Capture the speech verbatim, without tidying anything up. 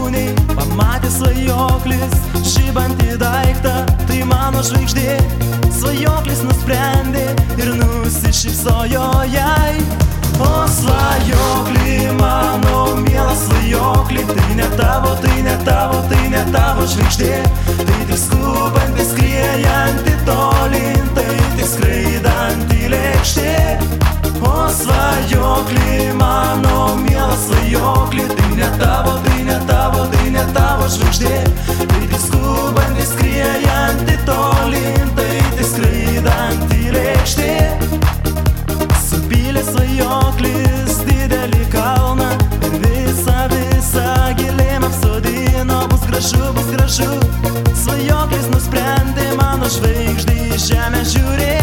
viršūniai pamatė svajoklis žibantį daiktą, tai mano žvaigždė. Svajoklis nusprendė ir nusišypsojo jai. O svajokli, mano mielas svajokli, tai ne tavo, tai ne tavo, tai ne tavo žvaigždė. Tai tik skubanti, skriejanti tolyn, tai tik skraidanti lėkštė. O svajokli, mano mielas svajokli, tai ne tavo, tai ne tavo, tai ne tavo žvaigždė. Tai tik skubanti, skriejanti tolyn, tai tik skraidanti lėkštė. Supylė svajoklis didelį kalną ir visą, visą gėlėm apsodino. Bus gražu, bus gražu. Svajoklis nusprendė mano žvaigždį į žemę žiūrėti.